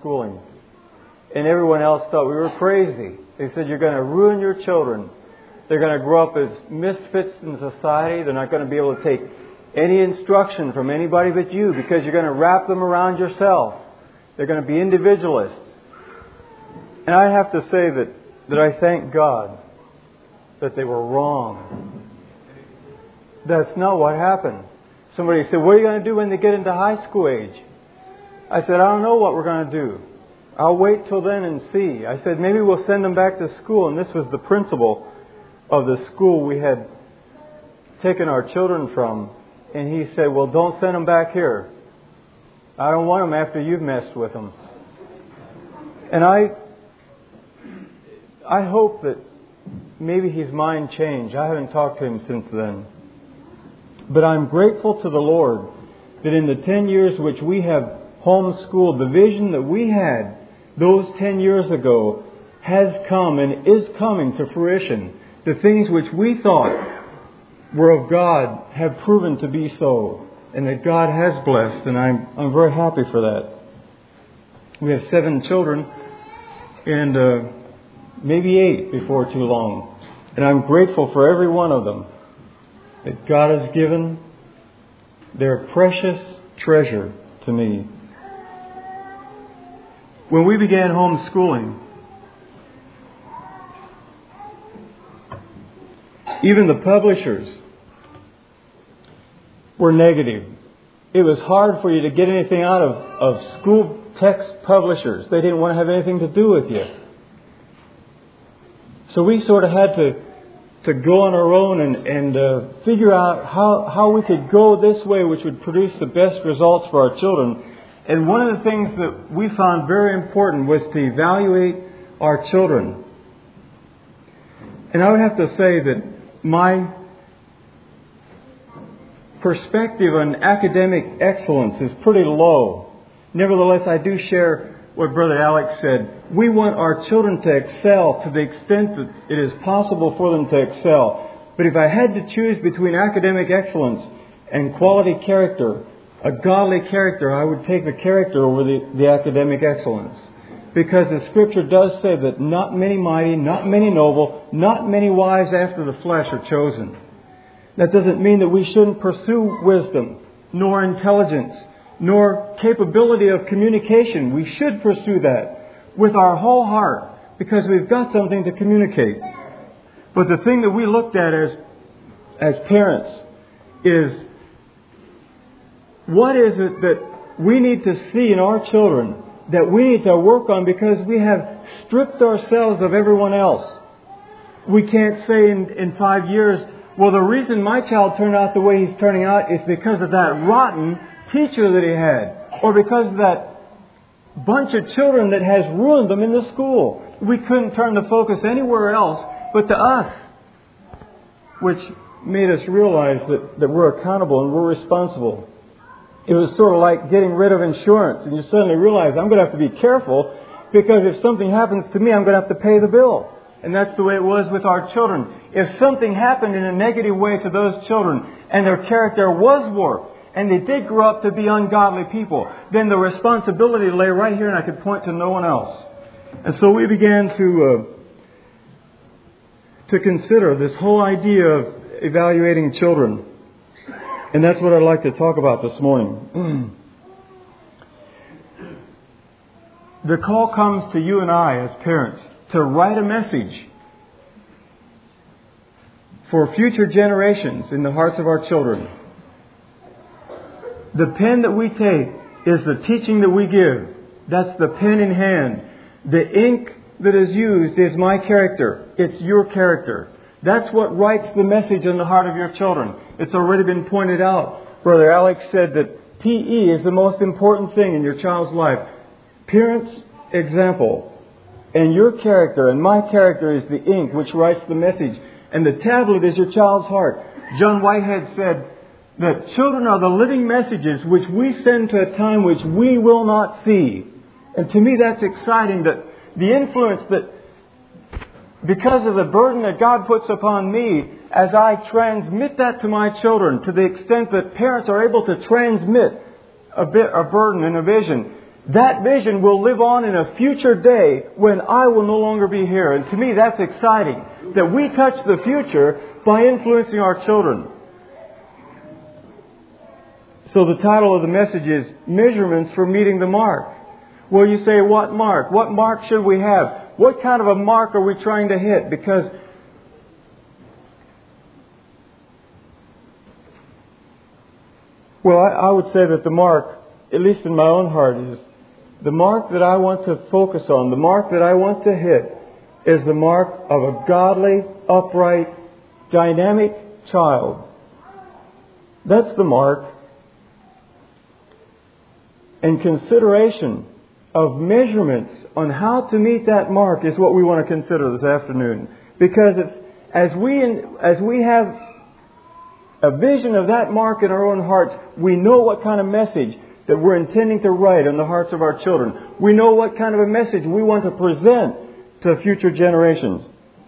homeschooling. And everyone else thought we were crazy. They said, you're going to ruin your children. They're going to grow up as misfits in society. They're not going to be able to take any instruction from anybody but you because you're going to wrap them around yourself. They're going to be individualists. And I have to say that I thank God that they were wrong. That's not what happened. Somebody said, what are you going to do when they get into high school age? I said, I don't know what we're going to do. I'll wait till then and see. I said, maybe we'll send them back to school. And this was the principal of the school we had taken our children from. And he said, well, don't send them back here. I don't want them after you've messed with them. And I hope that maybe his mind changed. I haven't talked to him since then. But I'm grateful to the Lord that in the 10 years which we have homeschooled, the vision that we had those 10 years ago has come and is coming to fruition. The things which we thought were of God have proven to be so. And that God has blessed. And I'm very happy for that. We have 7 children. And maybe 8 before too long. And I'm grateful for every one of them that God has given their precious treasure to me. When we began homeschooling, even the publishers were negative. It was hard for you to get anything out of school text publishers. They didn't want to have anything to do with you. So we sort of had to go on our own and figure out how we could go this way, which would produce the best results for our children. And one of the things that we found very important was to evaluate our children. And I would have to say that my perspective on academic excellence is pretty low. Nevertheless, I do share what Brother Alex said. We want our children to excel to the extent that it is possible for them to excel. But if I had to choose between academic excellence and quality character, a godly character, I would take the character over the academic excellence. Because the Scripture does say that not many mighty, not many noble, not many wise after the flesh are chosen. That doesn't mean that we shouldn't pursue wisdom, nor intelligence, nor capability of communication. We should pursue that with our whole heart because we've got something to communicate. But the thing that we looked at as parents is, what is it that we need to see in our children that we need to work on because we have stripped ourselves of everyone else? We can't say in 5 years, well, the reason my child turned out the way he's turning out is because of that rotten teacher that he had, or because of that bunch of children that has ruined them in the school. We couldn't turn the focus anywhere else but to us, which made us realize that we're accountable and we're responsible. It was sort of like getting rid of insurance, and you suddenly realize I'm going to have to be careful because if something happens to me, I'm going to have to pay the bill. And that's the way it was with our children. If something happened in a negative way to those children and their character was warped, and they did grow up to be ungodly people, then the responsibility lay right here and I could point to no one else. And so we began to consider this whole idea of evaluating children. And that's what I'd like to talk about this morning. The call comes to you and I as parents to write a message for future generations in the hearts of our children. The pen that we take is the teaching that we give. That's the pen in hand. The ink that is used is my character. It's your character. That's what writes the message in the heart of your children. It's already been pointed out. Brother Alex said that PE is the most important thing in your child's life. Parents' example. And your character and my character is the ink which writes the message. And the tablet is your child's heart. John Whitehead said that children are the living messages which we send to a time which we will not see. And to me that's exciting, that the influence that, because of the burden that God puts upon me, as I transmit that to my children, to the extent that parents are able to transmit a burden and a vision, That vision will live on in a future day when I will no longer be here. And to me, that's exciting. That we touch the future by influencing our children. So the title of the message is Measurements for Meeting the Mark. Well, you say, what mark? What mark should we have? What kind of a mark are we trying to hit? Because I would say that the mark, at least in my own heart, is the mark that I want to focus on, the mark that I want to hit, is the mark of a godly, upright, dynamic child. That's the mark. And consideration of measurements on how to meet that mark is what we want to consider this afternoon. Because as we have a vision of that mark in our own hearts, we know what kind of message that we're intending to write on the hearts of our children. We know what kind of a message we want to present to future generations.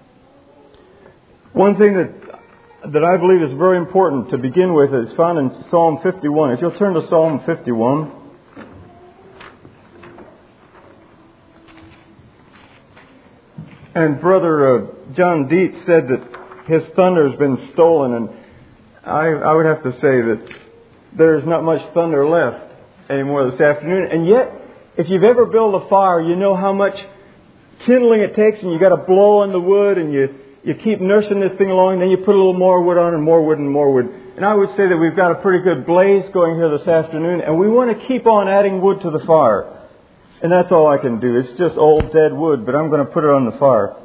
One thing that I believe is very important to begin with is found in Psalm 51. If you'll turn to Psalm 51. And Brother John Dietz said that his thunder has been stolen, and I would have to say that there's not much thunder left anymore this afternoon. And yet, if you've ever built a fire, you know how much kindling it takes, and you got to blow on the wood, and you keep nursing this thing along, and then you put a little more wood on, and more wood and more wood. And I would say that we've got a pretty good blaze going here this afternoon, and we want to keep on adding wood to the fire. And that's all I can do. It's just old dead wood, but I'm going to put it on the fire.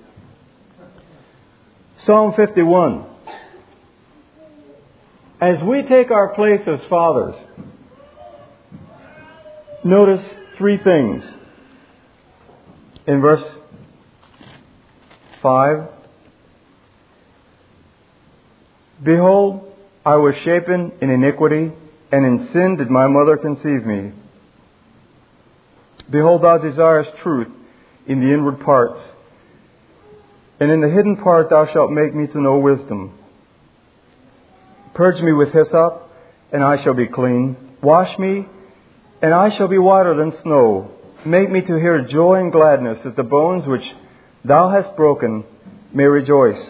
Psalm 51. As we take our place as fathers, notice three things. In verse 5, Behold, I was shapen in iniquity, and in sin did my mother conceive me. Behold, thou desirest truth in the inward parts, and in the hidden part thou shalt make me to know wisdom. Purge me with hyssop, and I shall be clean. Wash me, and I shall be whiter than snow. Make me to hear joy and gladness, that the bones which thou hast broken may rejoice.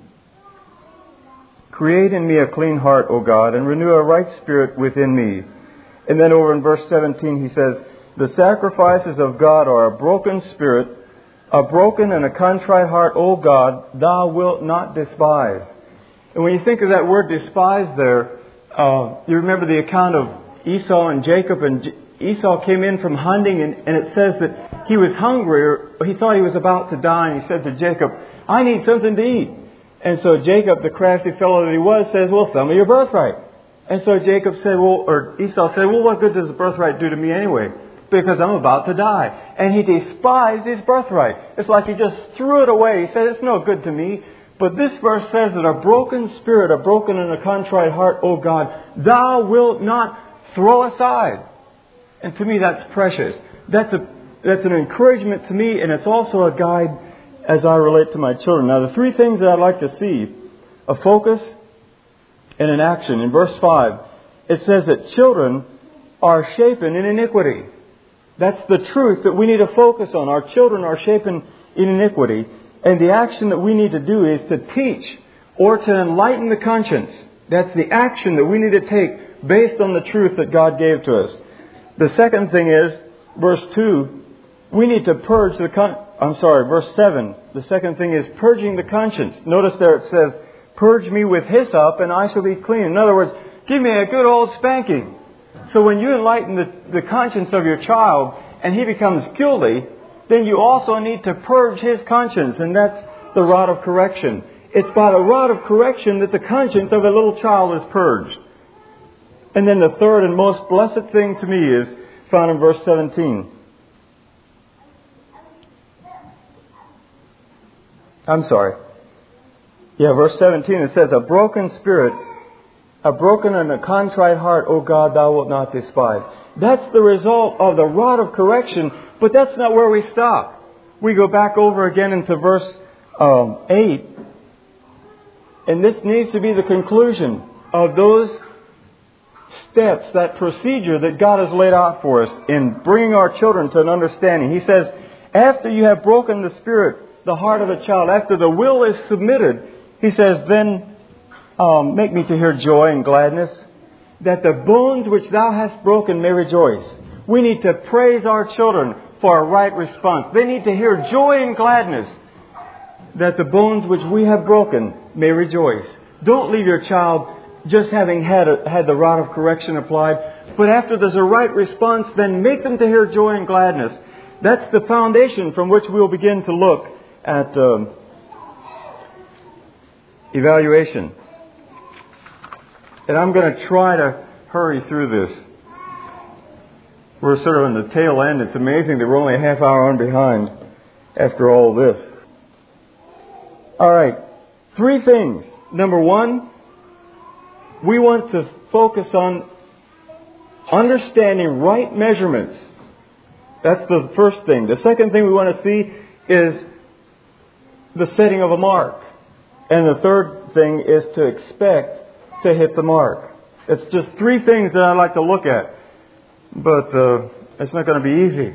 Create in me a clean heart, O God, and renew a right spirit within me. And then over in verse 17 he says, The sacrifices of God are a broken spirit, a broken and a contrite heart, O God, thou wilt not despise. And when you think of that word despise there, you remember the account of Esau and Jacob. And Esau came in from hunting, and it says that he was hungry, or he thought he was about to die, and he said to Jacob, I need something to eat. And so Jacob, the crafty fellow that he was, says, well, sell me your birthright. And so Jacob said, Esau said, well, what good does the birthright do to me anyway? Because I'm about to die. And he despised his birthright. It's like he just threw it away. He said, it's no good to me. But this verse says that a broken spirit, a broken and a contrite heart, O God, thou wilt not throw aside. And to me that's precious. That's an encouragement to me, and it's also a guide as I relate to my children. Now the three things that I'd like to see, a focus and an action. In verse 5, it says that children are shapen in iniquity. That's the truth that we need to focus on. Our children are shapen in iniquity. And the action that we need to do is to teach or to enlighten the conscience. That's the action that we need to take based on the truth that God gave to us. The second thing is, verse 2, we need to purge verse 7. The second thing is purging the conscience. Notice there it says, purge me with hyssop and I shall be clean. In other words, give me a good old spanking. So when you enlighten the conscience of your child and he becomes guilty, then you also need to purge his conscience, and that's the rod of correction. It's by the rod of correction that the conscience of a little child is purged. And then the third and most blessed thing to me is found in verse 17. Verse 17, it says, a broken spirit, a broken and a contrite heart, O God, thou wilt not despise. That's the result of the rod of correction, but that's not where we stop. We go back over again into verse 8, and this needs to be the conclusion of those steps, that procedure that God has laid out for us in bringing our children to an understanding. He says, after you have broken the spirit, the heart of a child, after the will is submitted, He says, then make me to hear joy and gladness, that the bones which thou hast broken may rejoice. We need to praise our children for a right response. They need to hear joy and gladness, that the bones which we have broken may rejoice. Don't leave your child just having had the rod of correction applied, but after there's a right response, then make them to hear joy and gladness. That's the foundation from which we'll begin to look at evaluation. And I'm going to try to hurry through this. We're sort of on the tail end. It's amazing that we're only a half hour on behind after all this. All right. 3 things. Number 1, we want to focus on understanding right measurements. That's the first thing. The second thing we want to see is the setting of a mark. And the third thing is to expect to hit the mark. It's just 3 things that I'd like to look at. But it's not going to be easy.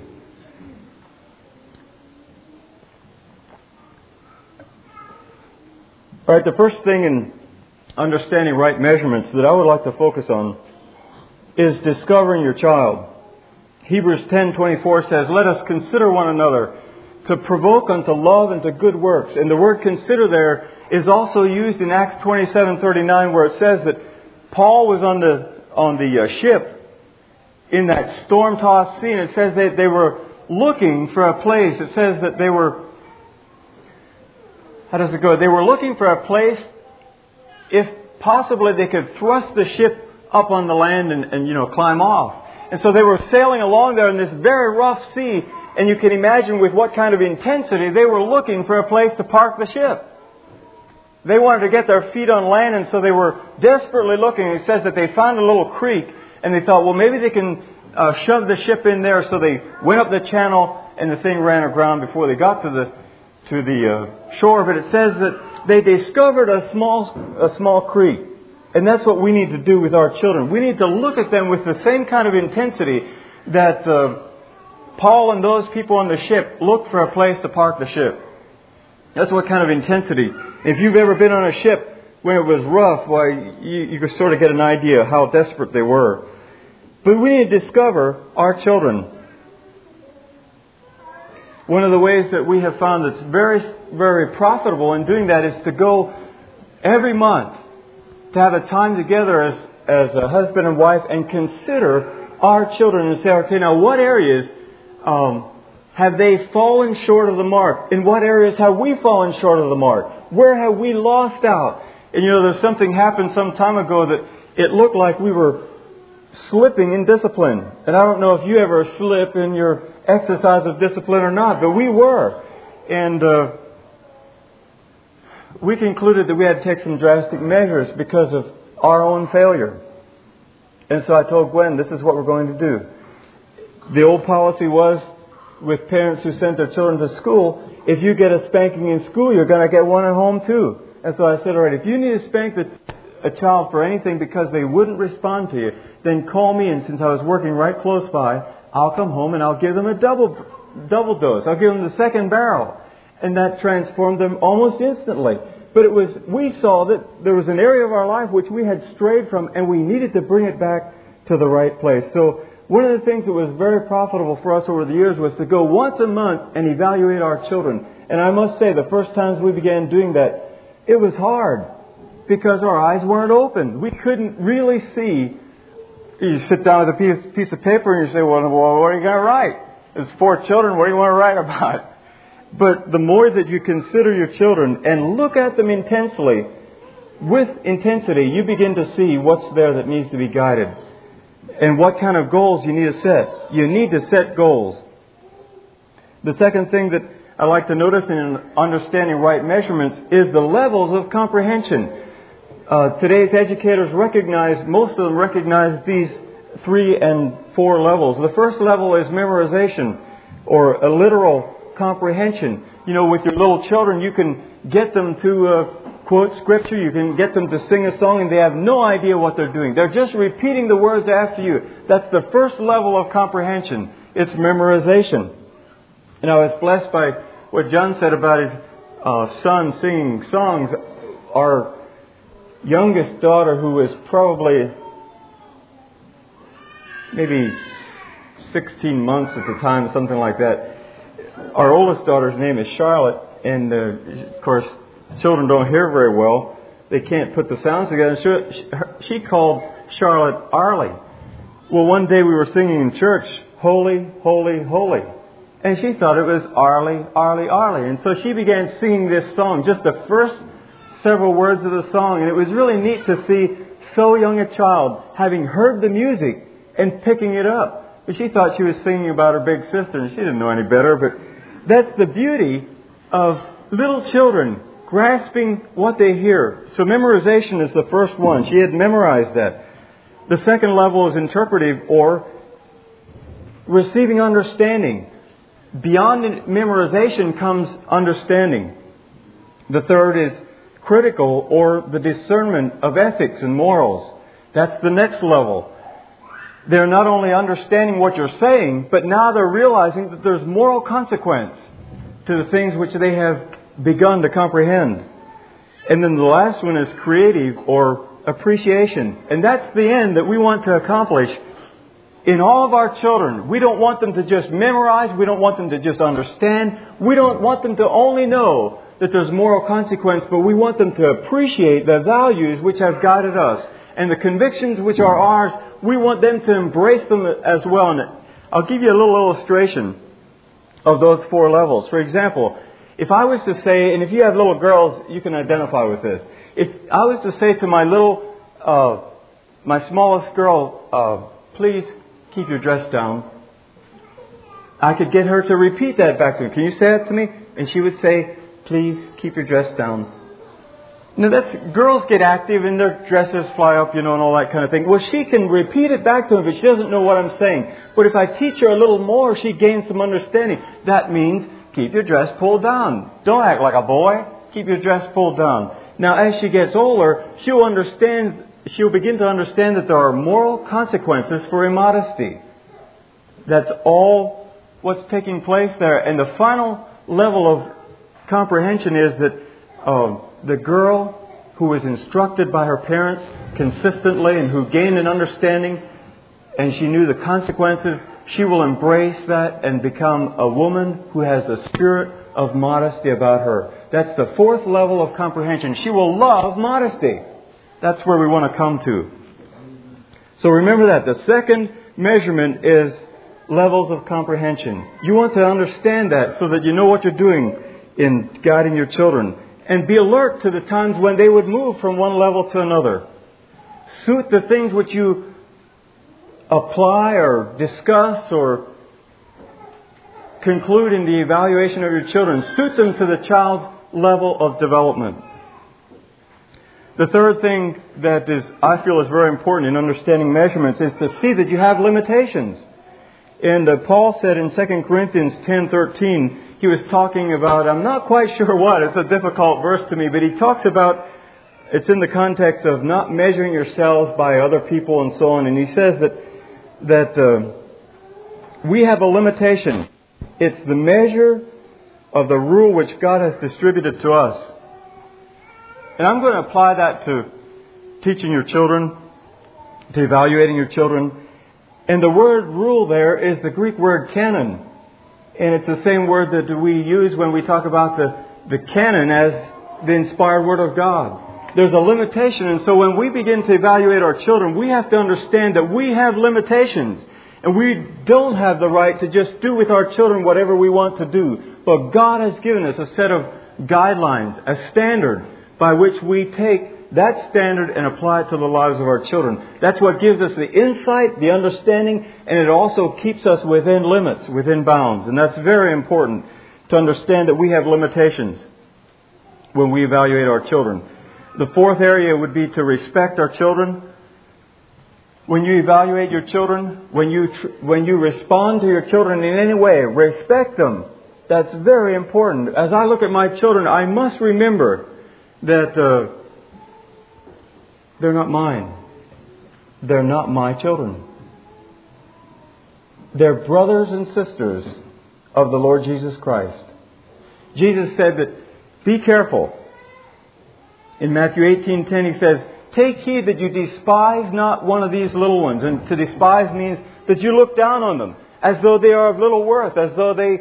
All right, the first thing in understanding right measurements that I would like to focus on is discovering your child. Hebrews 10:24 says, let us consider one another to provoke unto love and to good works. And the word consider there is also used in Acts 27:39, where it says that Paul was on the ship in that storm-tossed sea, and it says that they were looking for a place. It says that they were, how does it go? They were looking for a place, if possibly they could thrust the ship up on the land and climb off. And so they were sailing along there in this very rough sea, and you can imagine with what kind of intensity they were looking for a place to park the ship. They wanted to get their feet on land, and so they were desperately looking. It says that they found a little creek, and they thought, well, maybe they can shove the ship in there. So they went up the channel, and the thing ran aground before they got to the shore. But it says that they discovered a small creek. And that's what we need to do with our children. We need to look at them with the same kind of intensity that Paul and those people on the ship looked for a place to park the ship. That's what kind of intensity. If you've ever been on a ship when it was rough, why, you could sort of get an idea how desperate they were. But we need to discover our children. One of the ways that we have found that's very, very profitable in doing that is to go every month to have a time together as a husband and wife and consider our children and say, okay, now what areas have they fallen short of the mark? In what areas have we fallen short of the mark? Where have we lost out? And there's something happened some time ago that it looked like we were slipping in discipline. And I don't know if you ever slip in your exercise of discipline or not, but we were. And we concluded that we had to take some drastic measures because of our own failure. And so I told Gwen, this is what we're going to do. The old policy was, with parents who sent their children to school, if you get a spanking in school, you're going to get one at home too. And so I said, all right, if you need to spank a child for anything because they wouldn't respond to you, then call me. And since I was working right close by, I'll come home and I'll give them a double dose. I'll give them the second barrel. And that transformed them almost instantly. But we saw that there was an area of our life which we had strayed from, and we needed to bring it back to the right place. So one of the things that was very profitable for us over the years was to go once a month and evaluate our children. And I must say, the first times we began doing that, it was hard because our eyes weren't open. We couldn't really see. You sit down with a piece of paper and you say, well, what are you going to write? There's 4 children. What do you want to write about? But the more that you consider your children and look at them intensely, with intensity, you begin to see what's there that needs to be guided and what kind of goals you need to set. You need to set goals. The second thing that I like to notice in understanding right measurements is the levels of comprehension. Today's educators most of them recognize these 3 and 4 levels. The first level is memorization, or a literal comprehension. With your little children, you can get them to quote Scripture, you can get them to sing a song, and they have no idea what they're doing. They're just repeating the words after you. That's the first level of comprehension. It's memorization. And I was blessed by what John said about his son singing songs. Our youngest daughter, who was probably maybe 16 months at the time, something like that. Our oldest daughter's name is Charlotte, and of course, children don't hear very well. They can't put the sounds together. She called Charlotte Arlie. Well, one day we were singing in church, Holy, Holy, Holy. And she thought it was Arlie, Arlie, Arlie. And so she began singing this song, just the first several words of the song. And it was really neat to see so young a child having heard the music and picking it up. But she thought she was singing about her big sister, and she didn't know any better. But that's the beauty of little children grasping what they hear. So memorization is the first one. She had memorized that. The second level is interpretive, or receiving understanding. Beyond memorization comes understanding. The third is critical, or the discernment of ethics and morals. That's the next level. They're not only understanding what you're saying, but now they're realizing that there's moral consequence to the things which they have begun to comprehend. And then the last one is creative, or appreciation. And that's the end that we want to accomplish in all of our children. We don't want them to just memorize. We don't want them to just understand. We don't want them to only know that there's moral consequence, but we want them to appreciate the values which have guided us and the convictions which are ours. We want them to embrace them as well. And I'll give you a little illustration of those four levels. For example, if I was to say, and if you have little girls, you can identify with this. If I was to say to my smallest girl, please keep your dress down, I could get her to repeat that back to me. Can you say that to me? And she would say, please keep your dress down. Now girls get active and their dresses fly up, and all that kind of thing. Well, she can repeat it back to me, but she doesn't know what I'm saying. But if I teach her a little more, she gains some understanding. That means keep your dress pulled down. Don't act like a boy. Keep your dress pulled down. Now, as she gets older, she'll begin to understand that there are moral consequences for immodesty. That's all what's taking place there. And the final level of comprehension is that the girl who is instructed by her parents consistently and who gained an understanding, and she knew the consequences, she will embrace that and become a woman who has the spirit of modesty about her. That's the fourth level of comprehension. She will love modesty. That's where we want to come to. So remember that. The second measurement is levels of comprehension. You want to understand that so that you know what you're doing in guiding your children. And be alert to the times when they would move from one level to another. Suit the things which you apply or discuss or conclude in the evaluation of your children. Suit them to the child's level of development. The third thing that I feel is very important in understanding measurements is to see that you have limitations. And Paul said in 2 Corinthians 10:13, he was talking about, I'm not quite sure what, it's a difficult verse to me, but he talks about, it's in the context of not measuring yourselves by other people and so on. And he says that we have a limitation. It's the measure of the rule which God has distributed to us. And I'm going to apply that to teaching your children, to evaluating your children. And the word rule there is the Greek word canon. And it's the same word that we use when we talk about the canon as the inspired Word of God. There's a limitation. And so when we begin to evaluate our children, we have to understand that we have limitations. And we don't have the right to just do with our children whatever we want to do. But God has given us a set of guidelines, a standard by which we take that standard and apply it to the lives of our children. That's what gives us the insight, the understanding, and it also keeps us within limits, within bounds. And that's very important to understand that we have limitations when we evaluate our children. The fourth area would be to respect our children. When you evaluate your children, when you respond to your children in any way, respect them. That's very important. As I look at my children, I must remember that they're not mine. They're not my children. They're brothers and sisters of the Lord Jesus Christ. Jesus said that, be careful. In Matthew 18:10 He says, take heed that you despise not one of these little ones. And to despise means that you look down on them as though they are of little worth, as though they,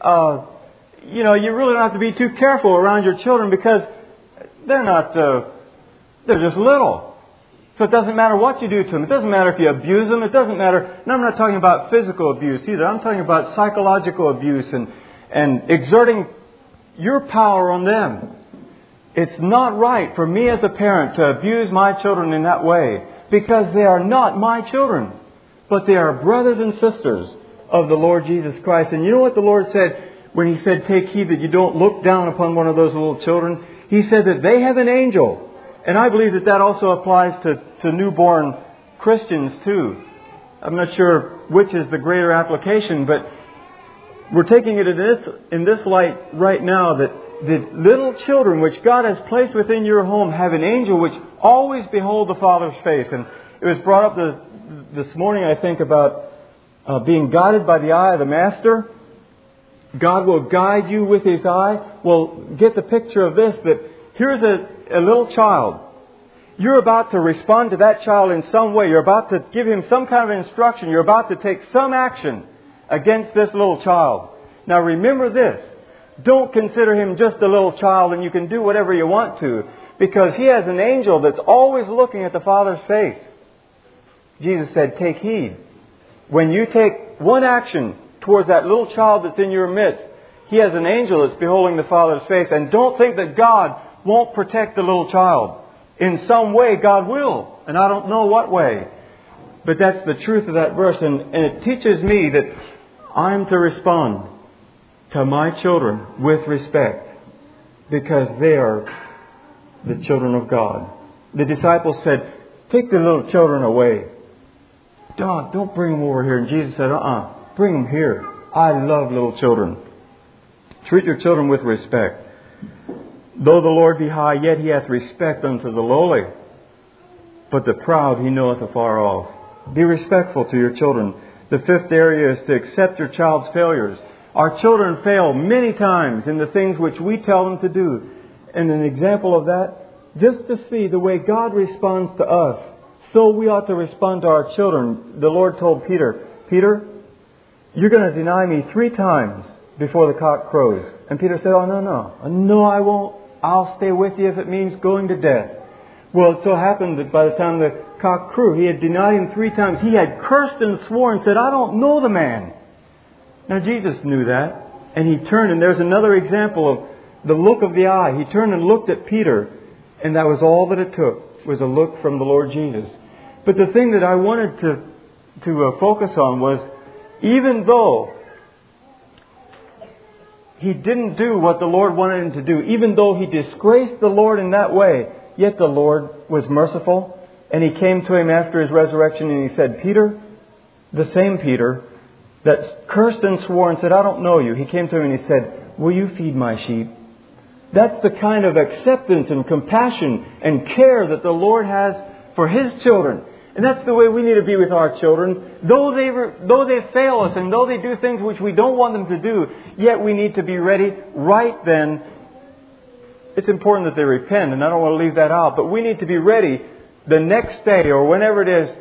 you really don't have to be too careful around your children because they're not, they're just little. So it doesn't matter what you do to them. It doesn't matter if you abuse them. It doesn't matter. And I'm not talking about physical abuse either. I'm talking about psychological abuse and exerting your power on them. It's not right for me as a parent to abuse my children in that way because they are not my children, but they are brothers and sisters of the Lord Jesus Christ. And you know what the Lord said when He said, take heed that you don't look down upon one of those little children? He said that they have an angel. And I believe that also applies to newborn Christians too. I'm not sure which is the greater application, but we're taking it in this light right now that the little children which God has placed within your home have an angel which always behold the Father's face. And it was brought up this morning, I think, about being guided by the eye of the Master. God will guide you with His eye. Well, get the picture of this, that here's a little child. You're about to respond to that child in some way. You're about to give him some kind of instruction. You're about to take some action against this little child. Now remember this. Don't consider him just a little child and you can do whatever you want to, because he has an angel that's always looking at the Father's face. Jesus said, take heed. When you take one action towards that little child that's in your midst, he has an angel that's beholding the Father's face. And don't think that God won't protect the little child. In some way, God will. And I don't know what way. But that's the truth of that verse. And it teaches me that I'm to respond to my children with respect, because they are the children of God. The disciples said, take the little children away. Don't bring them over here. And Jesus said, bring them here. I love little children. Treat your children with respect. Though the Lord be high, yet He hath respect unto the lowly. But the proud He knoweth afar off. Be respectful to your children. The fifth area is to accept your child's failures. Our children fail many times in the things which we tell them to do. And an example of that, just to see the way God responds to us, so we ought to respond to our children. The Lord told Peter, Peter, you're going to deny me 3 times before the cock crows. And Peter said, no, I won't. I'll stay with you if it means going to death. Well, it so happened that by the time the cock crew, he had denied Him 3 times. He had cursed and sworn and said, I don't know the man. Now Jesus knew that. And He turned, and there's another example of the look of the eye. He turned and looked at Peter, and that was all that it took, was a look from the Lord Jesus. But the thing that I wanted to focus on was, even though he didn't do what the Lord wanted him to do, even though he disgraced the Lord in that way, yet the Lord was merciful. And He came to him after His resurrection and He said, Peter, the same Peter that cursed and swore and said, I don't know you. He came to him and He said, will you feed my sheep? That's the kind of acceptance and compassion and care that the Lord has for His children. And that's the way we need to be with our children. Though they fail us and though they do things which we don't want them to do, yet we need to be ready right then. It's important that they repent, and I don't want to leave that out. But we need to be ready the next day or whenever it is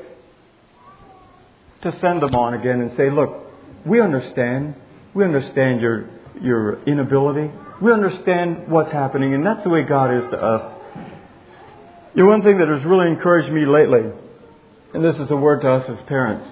to send them on again and say, look, we understand. We understand your inability. We understand what's happening, and that's the way God is to us. One thing that has really encouraged me lately, and this is a word to us as parents.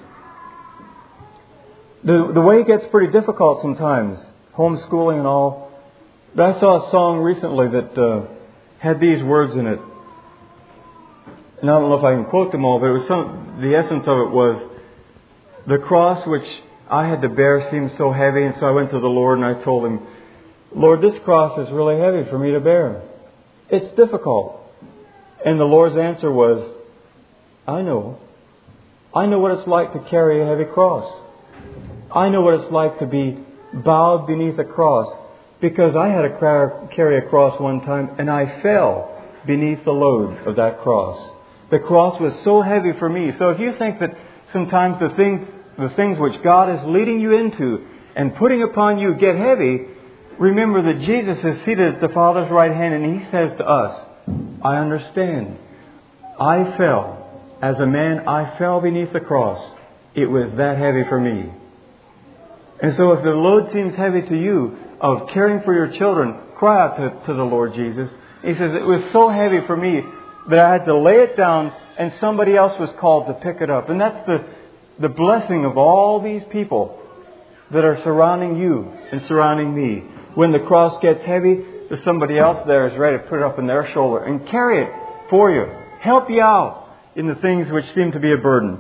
The way it gets pretty difficult sometimes, homeschooling and all. But I saw a song recently that had these words in it. And I don't know if I can quote them all, but it was the essence of it was, the cross which I had to bear seemed so heavy, and so I went to the Lord and I told Him, Lord, this cross is really heavy for me to bear. It's difficult. And the Lord's answer was, I know. I know what it's like to carry a heavy cross. I know what it's like to be bowed beneath a cross. Because I had to carry a cross one time and I fell. beneath the load of that cross. The cross was so heavy for me. So if you think that sometimes the things which God is leading you into and putting upon you get heavy, remember that Jesus is seated at the Father's right hand and He says to us, I understand. I fell. As a man, I fell beneath the cross. It was that heavy for me. And so if the load seems heavy to you of caring for your children, cry out to the Lord Jesus. He says, it was so heavy for me that I had to lay it down and somebody else was called to pick it up. And that's the blessing of all these people that are surrounding you and surrounding me. When the cross gets heavy, there's somebody else there is ready to put it up on their shoulder and carry it for you. Help you out in the things which seem to be a burden.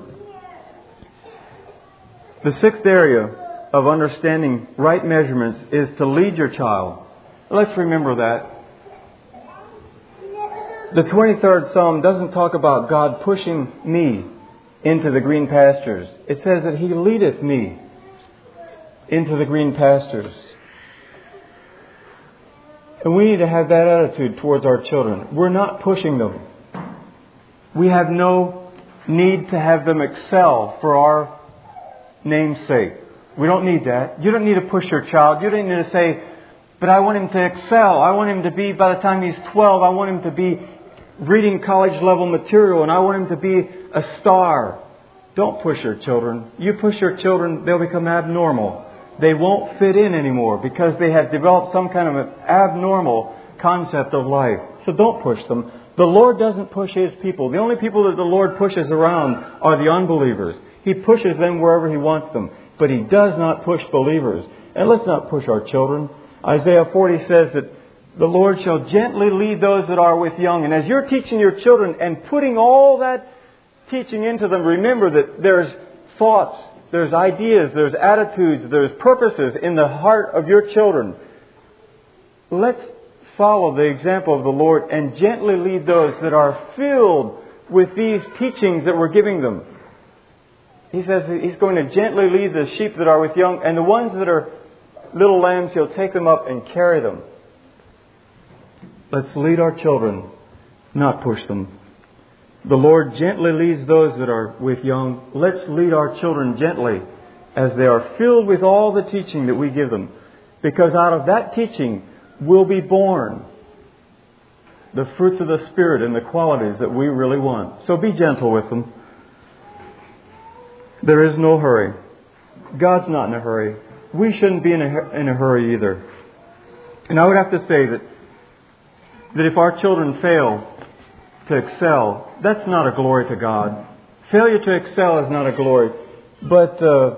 The sixth area of understanding right measurements is to lead your child. Let's remember that. The 23rd Psalm doesn't talk about God pushing me into the green pastures. It says that He leadeth me into the green pastures. And we need to have that attitude towards our children. We're not pushing them. We have no need to have them excel for our name's sake. We don't need that. You don't need to push your child. You don't need to say, but I want him to excel. I want him to be, by the time he's 12, I want him to be reading college level material and I want him to be a star. Don't push your children. You push your children, they'll become abnormal. They won't fit in anymore because they have developed some kind of an abnormal concept of life. So don't push them. The Lord doesn't push His people. The only people that the Lord pushes around are the unbelievers. He pushes them wherever He wants them. But He does not push believers. And let's not push our children. Isaiah 40 says that the Lord shall gently lead those that are with young. And as you're teaching your children and putting all that teaching into them, remember that there's thoughts, there's ideas, there's attitudes, there's purposes in the heart of your children. Let's follow the example of the Lord and gently lead those that are filled with these teachings that we're giving them. He says He's going to gently lead the sheep that are with young, and the ones that are little lambs, He'll take them up and carry them. Let's lead our children, not push them. The Lord gently leads those that are with young. Let's lead our children gently as they are filled with all the teaching that we give them. Because out of that teaching will be born the fruits of the Spirit and the qualities that we really want. So be gentle with them. There is no hurry. God's not in a hurry. We shouldn't be in a hurry either. And I would have to say that if our children fail to excel, that's not a glory to God. Failure to excel is not a glory. But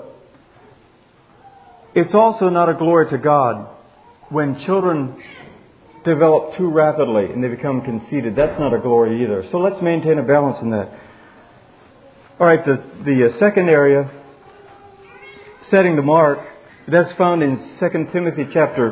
it's also not a glory to God when children develop too rapidly and they become conceited. That's not a glory either. So let's maintain a balance in that. All right, the second area, setting the mark, that's found in 1 Timothy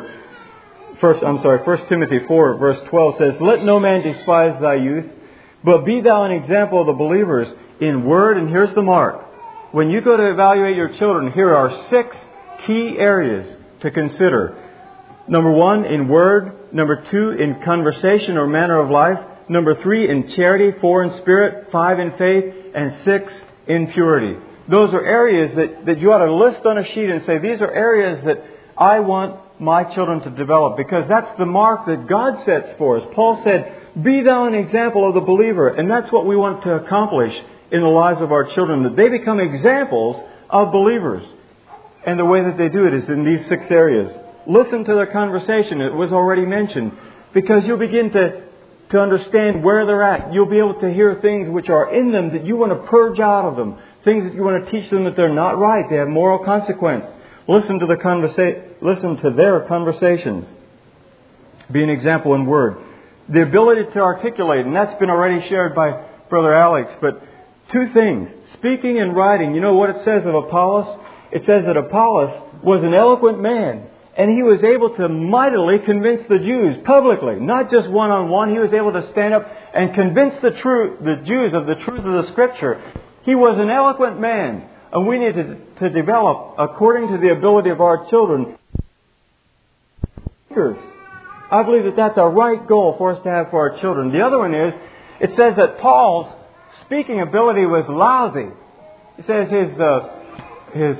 1 Timothy 4, verse 12 says, Let no man despise thy youth, but be thou an example of the believers in word. And here's the mark. When you go to evaluate your children, here are 6 key areas to consider. Number 1, in word. Number 2, in conversation or manner of life. Number 3, in charity. 4, in spirit. 5, in faith. And 6, in purity. Those are areas that you ought to list on a sheet and say, these are areas that I want my children to develop, because that's the mark that God sets for us. Paul said, be thou an example of the believer. And that's what we want to accomplish in the lives of our children, that they become examples of believers. And the way that they do it is in these 6 areas. Listen to their conversation. It was already mentioned. Because you'll begin to understand where they're at. You'll be able to hear things which are in them that you want to purge out of them. Things that you want to teach them that they're not right. They have moral consequence. Listen to their conversations. Be an example in word. The ability to articulate, and that's been already shared by Brother Alex, but 2 things. Speaking and writing. You know what it says of Apollos? It says that Apollos was an eloquent man, and he was able to mightily convince the Jews publicly, not just one-on-one. He was able to stand up and convince the Jews of the truth of the Scripture. He was an eloquent man. And we need to develop, according to the ability of our children, I believe that that's a right goal for us to have for our children. The other one is, it says that Paul's speaking ability was lousy. It says his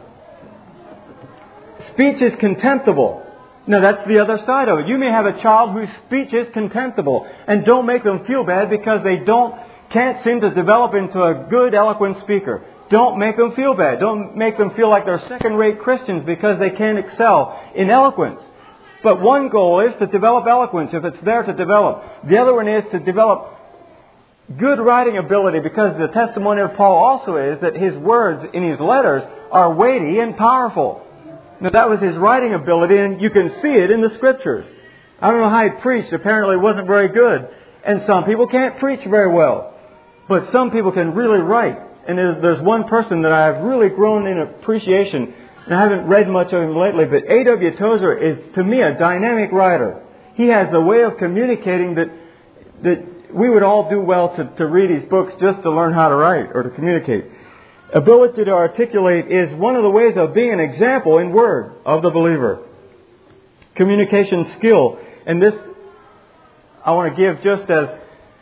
speech is contemptible. Now that's the other side of it. You may have a child whose speech is contemptible, and don't make them feel bad because they can't seem to develop into a good, eloquent speaker. Don't make them feel bad. Don't make them feel like they're second-rate Christians because they can't excel in eloquence. But one goal is to develop eloquence if it's there to develop. The other one is to develop good writing ability, because the testimony of Paul also is that his words in his letters are weighty and powerful. Now that was his writing ability, and you can see it in the Scriptures. I don't know how he preached. Apparently it wasn't very good. And some people can't preach very well. But some people can really write. And there's one person that I have really grown in appreciation, and I haven't read much of him lately, but A.W. Tozer is, to me, a dynamic writer. He has a way of communicating that we would all do well to read his books just to learn how to write or to communicate. Ability to articulate is one of the ways of being an example in word of the believer. Communication skill. And this I want to give just as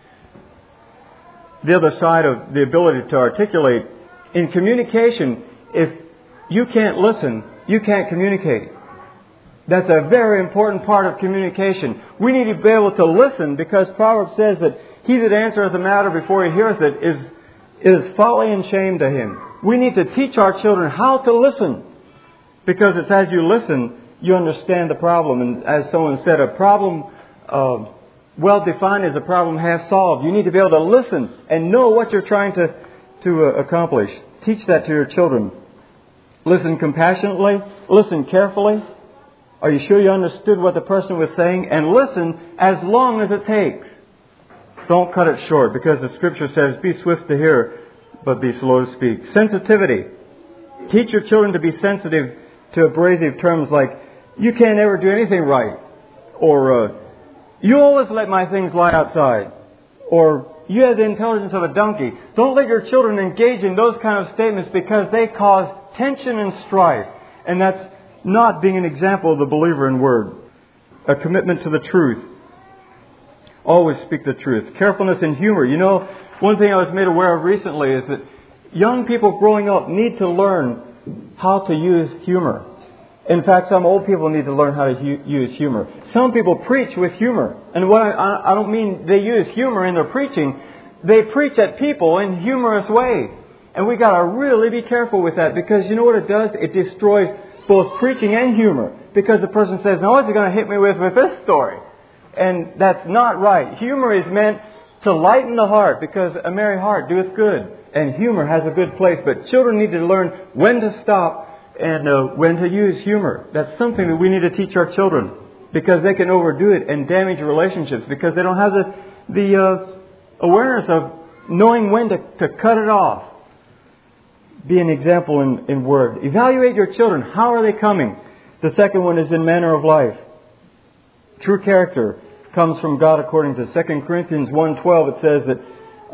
the other side of the ability to articulate. In communication, if you can't listen, you can't communicate. That's a very important part of communication. We need to be able to listen, because Proverbs says that he that answereth a matter before he heareth it is folly and shame to him. We need to teach our children how to listen, because it's as you listen, you understand the problem. And as someone said, a problem well defined is a problem half solved. You need to be able to listen and know what you're trying to accomplish. Teach that to your children. Listen compassionately. Listen carefully. Are you sure you understood what the person was saying? And listen as long as it takes. Don't cut it short, because the Scripture says, be swift to hear, but be slow to speak. Sensitivity. Teach your children to be sensitive to abrasive terms like, you can't ever do anything right. Or, you always let my things lie outside. Or, you have the intelligence of a donkey. Don't let your children engage in those kind of statements, because they cause tension and strife. And that's not being an example of the believer in word. A commitment to the truth. Always speak the truth. Carefulness and humor. You know, one thing I was made aware of recently is that young people growing up need to learn how to use humor. In fact, some old people need to learn how to use humor. Some people preach with humor. And what I don't mean they use humor in their preaching. They preach at people in humorous ways. And we got to really be careful with that, because you know what it does? It destroys both preaching and humor. Because the person says, now what's he going to hit me with this story? And that's not right. Humor is meant to lighten the heart, because a merry heart doeth good. And humor has a good place. But children need to learn when to stop and when to use humor. That's something that we need to teach our children, because they can overdo it and damage relationships, because they don't have the awareness of knowing when to cut it off. Be an example in word. Evaluate your children. How are they coming? The second one is in manner of life. True character comes from God according to 2 Corinthians 1:12. It says that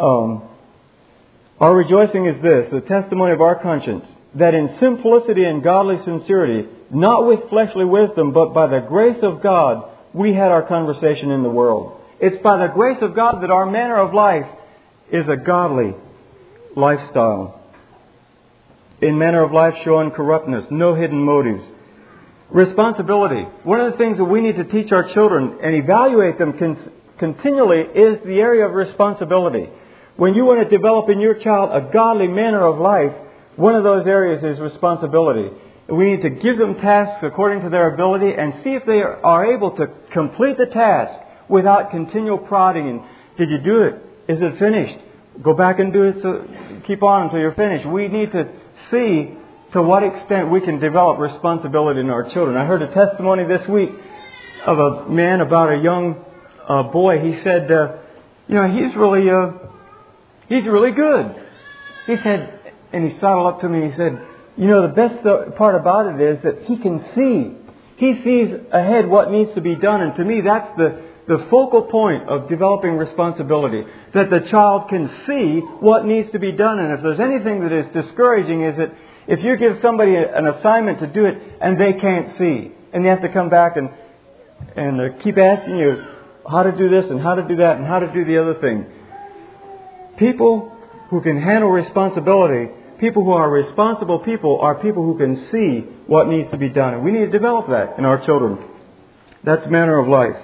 our rejoicing is this, the testimony of our conscience, that in simplicity and godly sincerity, not with fleshly wisdom, but by the grace of God, we had our conversation in the world. It's by the grace of God that our manner of life is a godly lifestyle. In manner of life, show uncorruptness, no hidden motives. Responsibility. One of the things that we need to teach our children and evaluate them continually is the area of responsibility. When you want to develop in your child a godly manner of life, one of those areas is responsibility. We need to give them tasks according to their ability and see if they are able to complete the task without continual prodding. And did you do it? Is it finished? Go back and do it. So keep on until you're finished. We need to see to what extent we can develop responsibility in our children. I heard a testimony this week of a man about a young boy. He said, he's really good. He said, and he sidled up to me and he said, the best part about it is that he can see. He sees ahead what needs to be done. And to me, that's the focal point of developing responsibility. That the child can see what needs to be done. And if there's anything that is discouraging, is that if you give somebody an assignment to do it and they can't see, and they have to come back and and keep asking you how to do this and how to do that and how to do the other thing. People who can handle responsibility, people who are responsible people, are people who can see what needs to be done. And we need to develop that in our children. That's manner of life.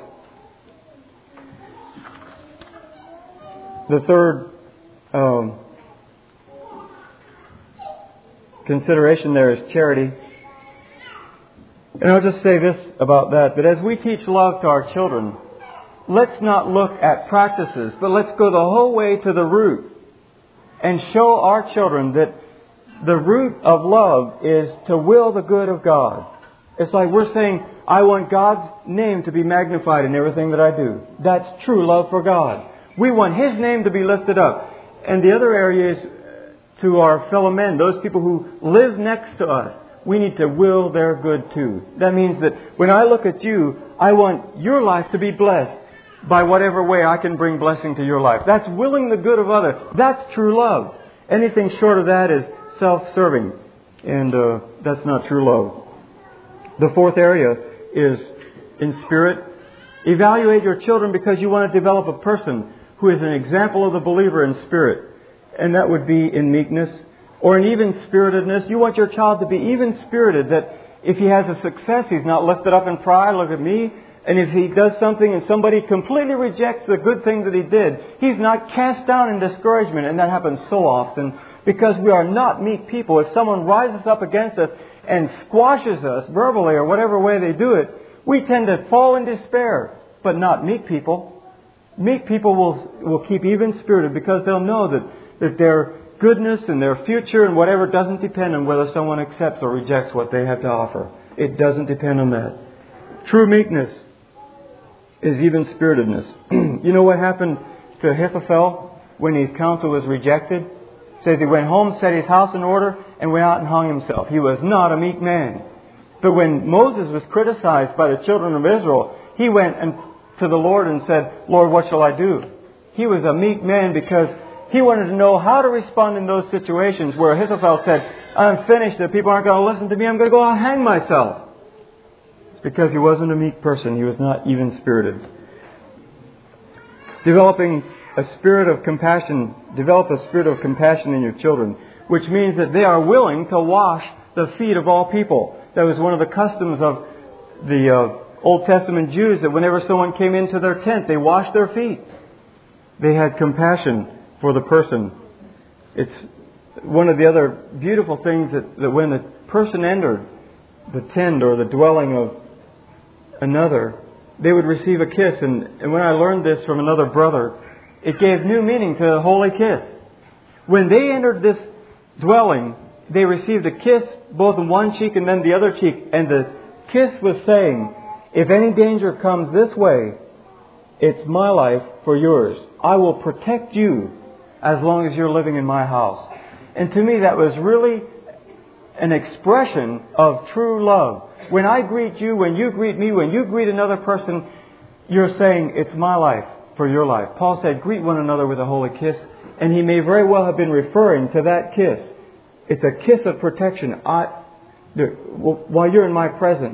The third consideration there is charity. And I'll just say this about that as we teach love to our children, let's not look at practices, but let's go the whole way to the root and show our children that the root of love is to will the good of God. It's like we're saying, I want God's name to be magnified in everything that I do. That's true love for God. We want His name to be lifted up. And the other area is to our fellow men, those people who live next to us. We need to will their good too. That means that when I look at you, I want your life to be blessed by whatever way I can bring blessing to your life. That's willing the good of others. That's true love. Anything short of that is self-serving. And that's not true love. The fourth area is in spirit. Evaluate your children because you want to develop a person who is an example of the believer in spirit. And that would be in meekness or in even-spiritedness. You want your child to be even-spirited, that if he has a success, he's not lifted up in pride, look at me. And if he does something and somebody completely rejects the good thing that he did, he's not cast down in discouragement. And that happens so often because we are not meek people. If someone rises up against us and squashes us verbally or whatever way they do it, we tend to fall in despair. But not meek people. Meek people will keep even-spirited because they'll know that their goodness and their future and whatever doesn't depend on whether someone accepts or rejects what they have to offer. It doesn't depend on that. True meekness is even-spiritedness. You know what happened to Ahithophel when his counsel was rejected? It says he went home, set his house in order, and went out and hung himself. He was not a meek man. But when Moses was criticized by the children of Israel, he went to the Lord and said, Lord, what shall I do? He was a meek man because he wanted to know how to respond in those situations where Ahithophel said, I'm finished, the people aren't going to listen to me, I'm going to go out and hang myself. It's because he wasn't a meek person, he was not even-spirited. Develop a spirit of compassion in your children, which means that they are willing to wash the feet of all people. That was one of the customs of the Old Testament Jews, that whenever someone came into their tent, they washed their feet. They had compassion for the person. It's one of the other beautiful things that when the person entered the tent or the dwelling of another, they would receive a kiss. And when I learned this from another brother, it gave new meaning to the holy kiss. When they entered this dwelling, they received a kiss both in one cheek and then the other cheek. And the kiss was saying, if any danger comes this way, it's my life for yours. I will protect you as long as you're living in my house. And to me that was really an expression of true love. When I greet you, when you greet me, when you greet another person, you're saying, it's my life for your life. Paul said, greet one another with a holy kiss. And he may very well have been referring to that kiss. It's a kiss of protection. While you're in my presence,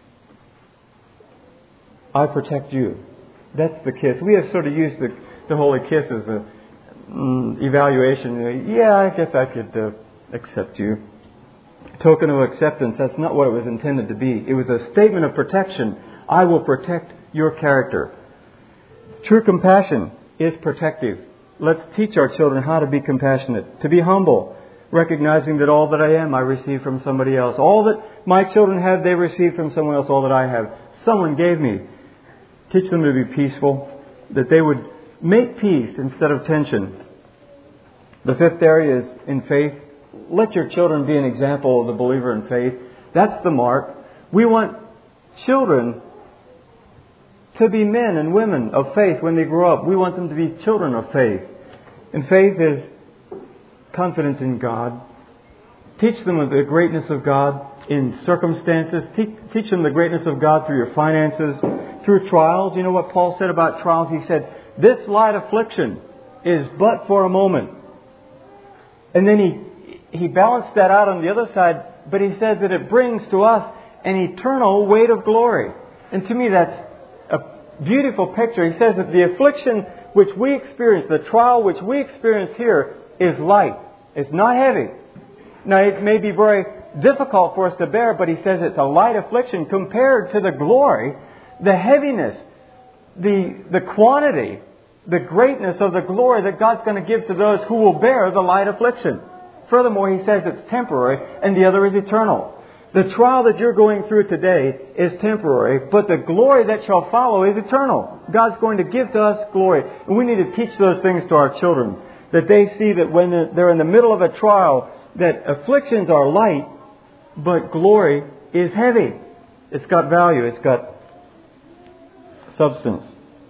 I protect you. That's the kiss. We have sort of used the holy kiss as an evaluation. Yeah, I guess I could accept you. Token of acceptance, that's not what it was intended to be. It was a statement of protection. I will protect your character. True compassion is protective. Let's teach our children how to be compassionate, to be humble, recognizing that all that I am, I receive from somebody else. All that my children have, they receive from someone else. All that I have, someone gave me. Teach them to be peaceful, that they would make peace instead of tension. The fifth area is in faith. Let your children be an example of the believer in faith. That's the mark. We want children to be men and women of faith when they grow up. We want them to be children of faith. And faith is confidence in God. Teach them of the greatness of God in circumstances. Teach them the greatness of God through your finances, through trials. You know what Paul said about trials? He said, this light affliction is but for a moment. And then he balanced that out on the other side, but he says that it brings to us an eternal weight of glory. And to me that's beautiful picture. He says that the affliction which we experience, the trial which we experience here, is light. It's not heavy. Now, it may be very difficult for us to bear, but he says it's a light affliction compared to the glory, the heaviness, the quantity, the greatness of the glory that God's going to give to those who will bear the light affliction. Furthermore, he says it's temporary and the other is eternal. The trial that you're going through today is temporary, but the glory that shall follow is eternal. God's going to give to us glory. And we need to teach those things to our children, that they see that when they're in the middle of a trial, that afflictions are light, but glory is heavy. It's got value. It's got substance.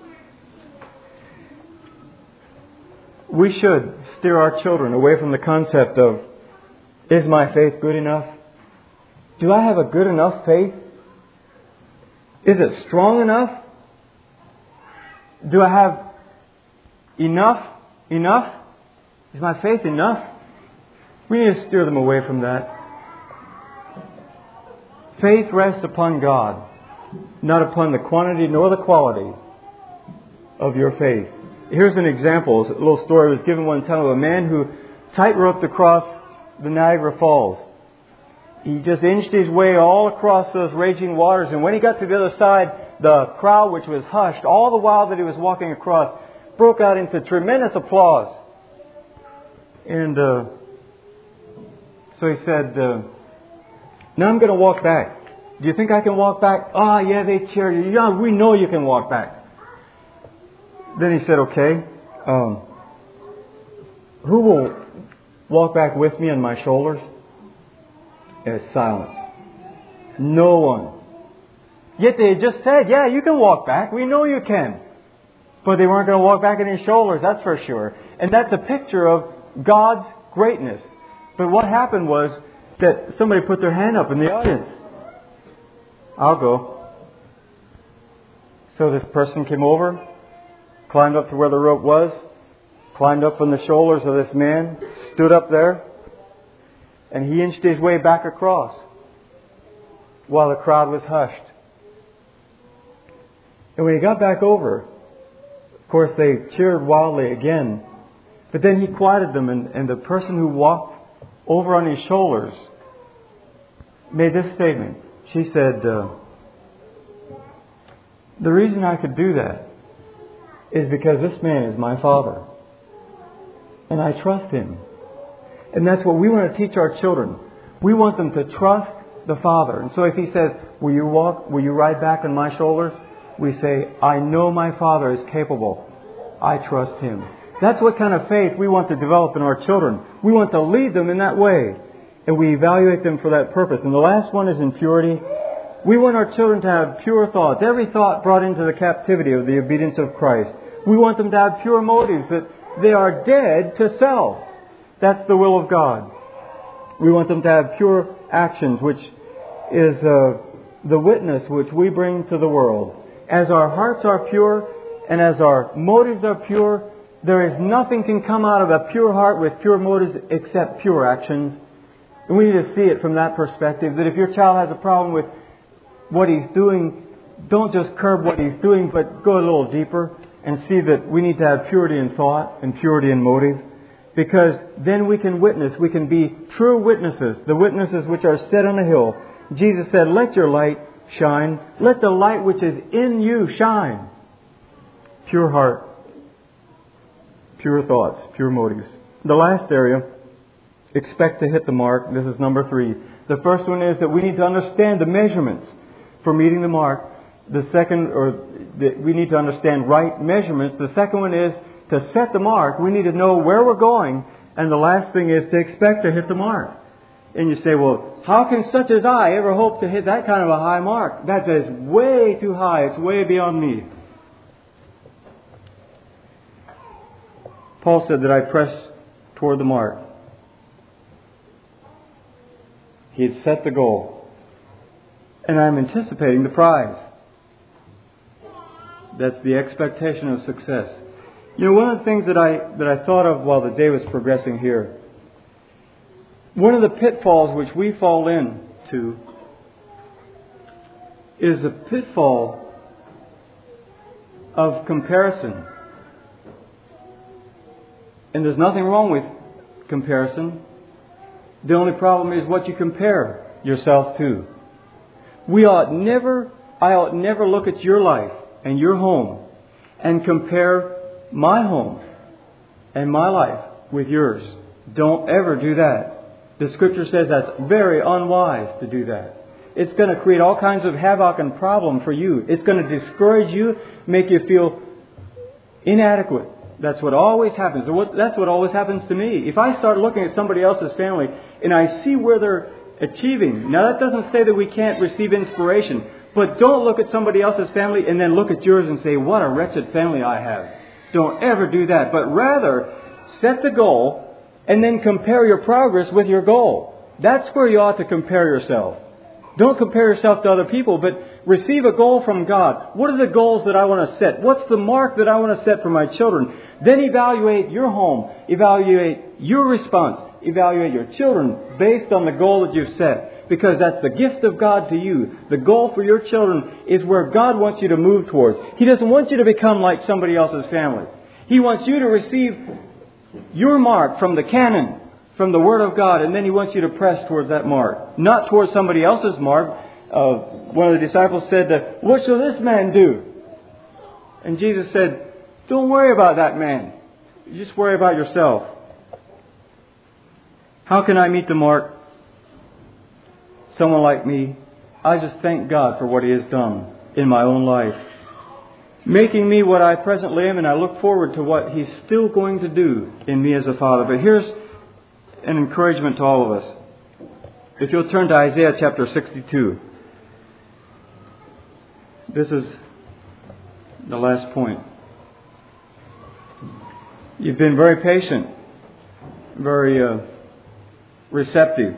We should steer our children away from the concept of, is my faith good enough? Do I have a good enough faith? Is it strong enough? Do I have enough? Is my faith enough? We need to steer them away from that. Faith rests upon God, not upon the quantity nor the quality of your faith. Here's an example. A little story was given one time of a man who tight-roped across the Niagara Falls. He just inched his way all across those raging waters. And when he got to the other side, the crowd, which was hushed all the while that he was walking across, broke out into tremendous applause. And so he said, now I'm going to walk back. Do you think I can walk back? Oh, yeah, they cheer you. Yeah, we know you can walk back. Then he said, okay, who will walk back with me on my shoulders? There's silence. No one. Yet they had just said, yeah, you can walk back. We know you can. But they weren't going to walk back on his shoulders, that's for sure. And that's a picture of God's greatness. But what happened was that somebody put their hand up in the audience. I'll go. So this person came over, climbed up to where the rope was, climbed up on the shoulders of this man, stood up there, and he inched his way back across while the crowd was hushed. And when he got back over, of course they cheered wildly again. But then he quieted them, and the person who walked over on his shoulders made this statement. She said, the reason I could do that is because this man is my father. And I trust him. And that's what we want to teach our children. We want them to trust the Father. And so if he says, will you ride back on my shoulders? We say, I know my Father is capable. I trust him. That's what kind of faith we want to develop in our children. We want to lead them in that way. And we evaluate them for that purpose. And the last one is in purity. We want our children to have pure thoughts. Every thought brought into the captivity of the obedience of Christ. We want them to have pure motives, that they are dead to self. That's the will of God. We want them to have pure actions, which is the witness which we bring to the world. As our hearts are pure and as our motives are pure, there is nothing can come out of a pure heart with pure motives except pure actions. And we need to see it from that perspective, that if your child has a problem with what he's doing, don't just curb what he's doing, but go a little deeper and see that we need to have purity in thought and purity in motive. Because then we can witness, we can be true witnesses, the witnesses which are set on a hill. Jesus said, let your light shine. Let the light which is in you shine. Pure heart, pure thoughts, pure motives. The last area, expect to hit the mark. This is number 3. The first one is that we need to understand the measurements for meeting the mark. The second, we need to understand right measurements. The second one is to set the mark. We need to know where we're going. And the last thing is to expect to hit the mark. And you say, well, how can such as I ever hope to hit that kind of a high mark? That is way too high. It's way beyond me. Paul said that I press toward the mark. He had set the goal. And I'm anticipating the prize. That's the expectation of success. You know, one of the things that I thought of while the day was progressing here, one of the pitfalls which we fall into is a pitfall of comparison. And there's nothing wrong with comparison. The only problem is what you compare yourself to. I ought never look at your life and your home and compare my home and my life with yours. Don't ever do that. The Scripture says that's very unwise to do that. It's going to create all kinds of havoc and problem for you. It's going to discourage you, make you feel inadequate. That's what always happens. That's what always happens to me. If I start looking at somebody else's family and I see where they're achieving. Now that doesn't say that we can't receive inspiration. But don't look at somebody else's family and then look at yours and say, what a wretched family I have. Don't ever do that. But rather, set the goal and then compare your progress with your goal. That's where you ought to compare yourself. Don't compare yourself to other people, but receive a goal from God. What are the goals that I want to set? What's the mark that I want to set for my children? Then evaluate your home. Evaluate your response. Evaluate your children based on the goal that you've set. Because that's the gift of God to you. The goal for your children is where God wants you to move towards. He doesn't want you to become like somebody else's family. He wants you to receive your mark from the canon, from the Word of God, and then He wants you to press towards that mark. Not towards somebody else's mark. One of the disciples said, what shall this man do? And Jesus said, don't worry about that man. You just worry about yourself. How can I meet the mark? Someone like me, I just thank God for what He has done in my own life. Making me what I presently am, and I look forward to what He's still going to do in me as a father. But here's an encouragement to all of us. If you'll turn to Isaiah chapter 62. This is the last point. You've been very patient, very receptive.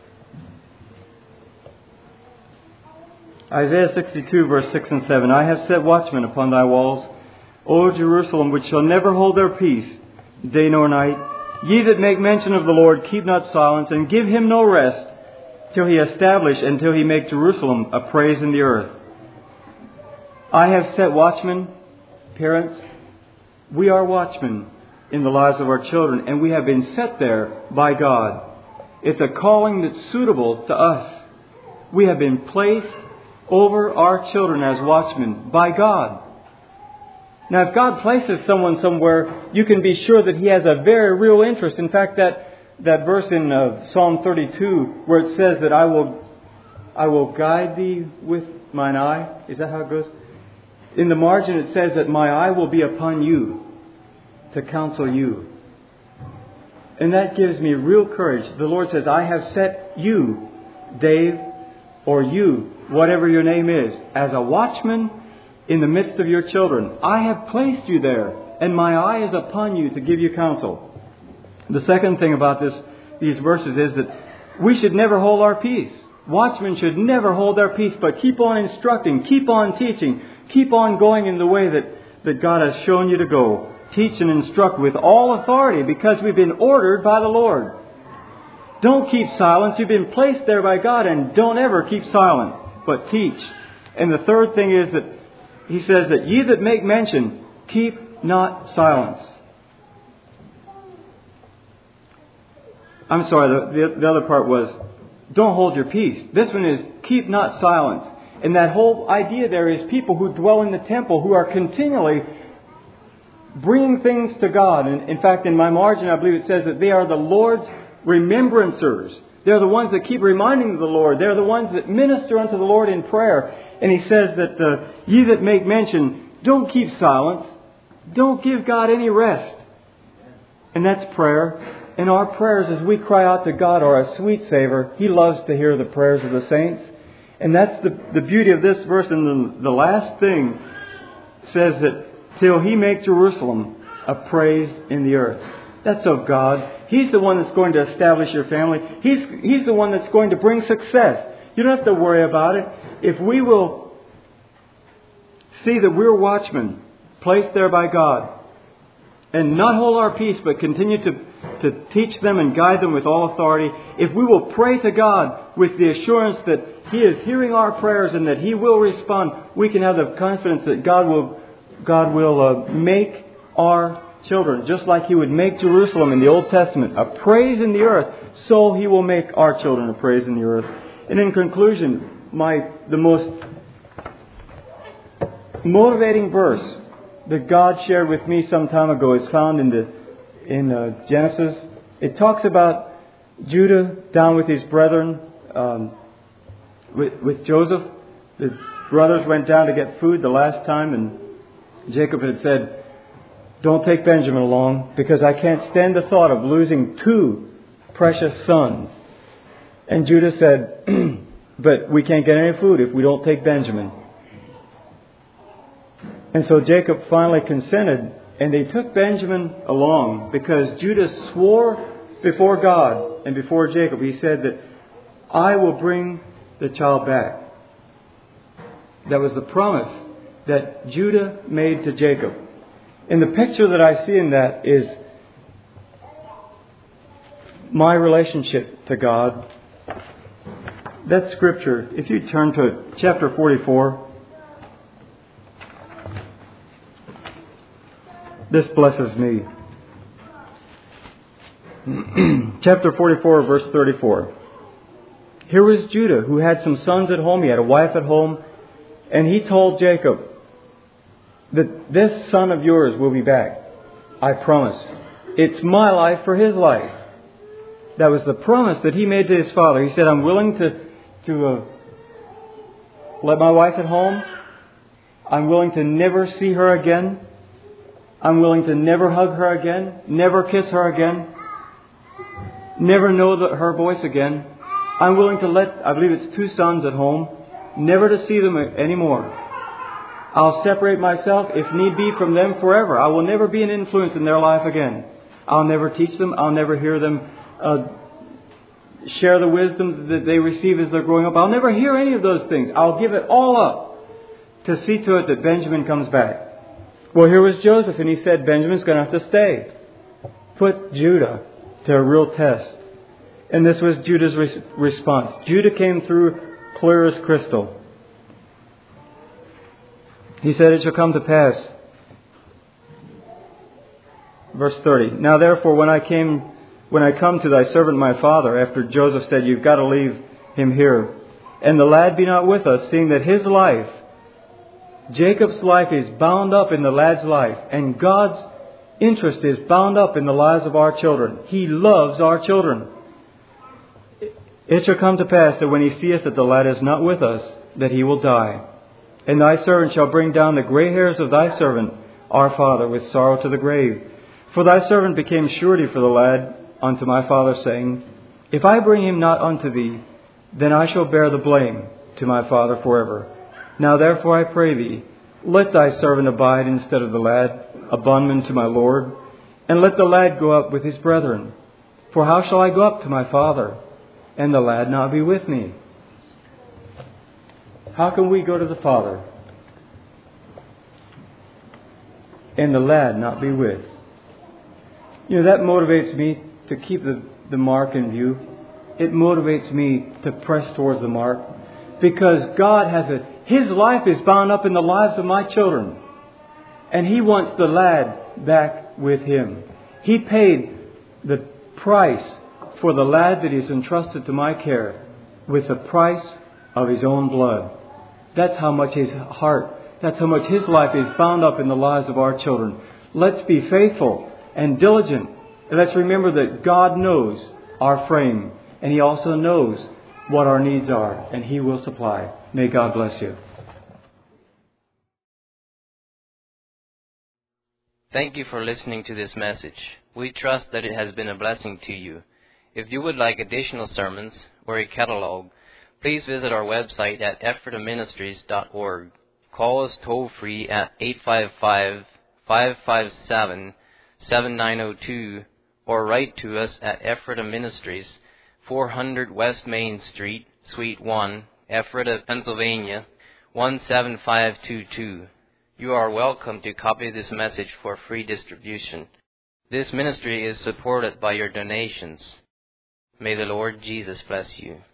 Isaiah 62 verse 6 and 7. I have set watchmen upon thy walls, O Jerusalem, which shall never hold their peace, day nor night. Ye that make mention of the Lord, keep not silence, and give Him no rest, till He establish, until He make Jerusalem a praise in the earth. I have set watchmen, parents. We are watchmen in the lives of our children, and we have been set there by God. It's a calling that's suitable to us. We have been placed over our children as watchmen by God. Now, if God places someone somewhere, you can be sure that He has a very real interest. In fact, that verse in Psalm 32, where it says that I will guide thee with mine eye. Is that how it goes? In the margin it says that my eye will be upon you to counsel you. And that gives me real courage. The Lord says, I have set you, Dave, or you, whatever your name is, as a watchman in the midst of your children. I have placed you there, and my eye is upon you to give you counsel. The second thing about these verses is that we should never hold our peace. Watchmen should never hold their peace, but keep on instructing, keep on teaching, keep on going in the way that God has shown you to go. Teach and instruct with all authority, because we've been ordered by the Lord. Don't keep silence. You've been placed there by God, and don't ever keep silent, but teach. And the third thing is that He says that ye that make mention, keep not silence. I'm sorry, the other part was, don't hold your peace. This one is, keep not silence. And that whole idea there is people who dwell in the temple who are continually bringing things to God. And in fact, in my margin, I believe it says that they are the Lord's remembrancers. They're the ones that keep reminding the Lord. They're the ones that minister unto the Lord in prayer. And He says that ye that make mention, don't keep silence. Don't give God any rest. And that's prayer. And our prayers as we cry out to God are a sweet savor. He loves to hear the prayers of the saints. And that's the beauty of this verse. And the last thing says that till He make Jerusalem a praise in the earth. That's of God. He's the one that's going to establish your family. He's the one that's going to bring success. You don't have to worry about it. If we will see that we're watchmen placed there by God and not hold our peace but continue to teach them and guide them with all authority, if we will pray to God with the assurance that He is hearing our prayers and that He will respond, we can have the confidence that God God will make our children, just like He would make Jerusalem in the Old Testament a praise in the earth, so He will make our children a praise in the earth. And in conclusion, the most motivating verse that God shared with me some time ago is found in Genesis. It talks about Judah down with his brethren, with Joseph. The brothers went down to get food the last time, and Jacob had said, "Don't take Benjamin along, because I can't stand the thought of losing 2 precious sons." And Judah said, "But we can't get any food if we don't take Benjamin." And so Jacob finally consented, and they took Benjamin along, because Judah swore before God and before Jacob. He said that, "I will bring the child back." That was the promise that Judah made to Jacob. And the picture that I see in that is my relationship to God. That scripture, if you turn to chapter 44, this blesses me. Chapter 44, verse 34. Here was Judah, who had some sons at home. He had a wife at home. And he told Jacob that this son of yours will be back. I promise. It's my life for his life. That was the promise that he made to his father. He said, "I'm willing to let my wife at home. I'm willing to never see her again. I'm willing to never hug her again, never kiss her again, never know her voice again. I'm willing to I believe it's 2 sons at home, never to see them anymore. I'll separate myself, if need be, from them forever. I will never be an influence in their life again. I'll never teach them. I'll never hear them share the wisdom that they receive as they're growing up. I'll never hear any of those things. I'll give it all up to see to it that Benjamin comes back." Well, here was Joseph, and he said, "Benjamin's going to have to stay." Put Judah to a real test. And this was Judah's response. Judah came through clear as crystal. He said, "It shall come to pass." Verse 30. "Now therefore, when I come to thy servant my father," after Joseph said, "You've got to leave him here, and the lad be not with us, seeing that his life," Jacob's life, "is bound up in the lad's life, and God's interest is bound up in the lives of our children. He loves our children. It shall come to pass that when he seeth that the lad is not with us, that he will die. And thy servant shall bring down the gray hairs of thy servant, our father, with sorrow to the grave. For thy servant became surety for the lad unto my father, saying, If I bring him not unto thee, then I shall bear the blame to my father forever. Now therefore I pray thee, let thy servant abide instead of the lad, a bondman to my Lord, and let the lad go up with his brethren. For how shall I go up to my father, and the lad not be with me?" How can we go to the Father and the lad not be with? That motivates me to keep the mark in view. It motivates me to press towards the mark, because God has His life is bound up in the lives of my children, and He wants the lad back with Him. He paid the price for the lad that is entrusted to my care with the price of His own blood. That's how much His heart, that's how much His life is bound up in the lives of our children. Let's be faithful and diligent. And let's remember that God knows our frame, and He also knows what our needs are, and He will supply. May God bless you. Thank you for listening to this message. We trust that it has been a blessing to you. If you would like additional sermons or a catalog, please visit our website at ephrataministries.org. Call us toll-free at 855-557-7902 or write to us at Ephrata Ministries, 400 West Main Street, Suite 1, Ephrata, Pennsylvania, 17522. You are welcome to copy this message for free distribution. This ministry is supported by your donations. May the Lord Jesus bless you.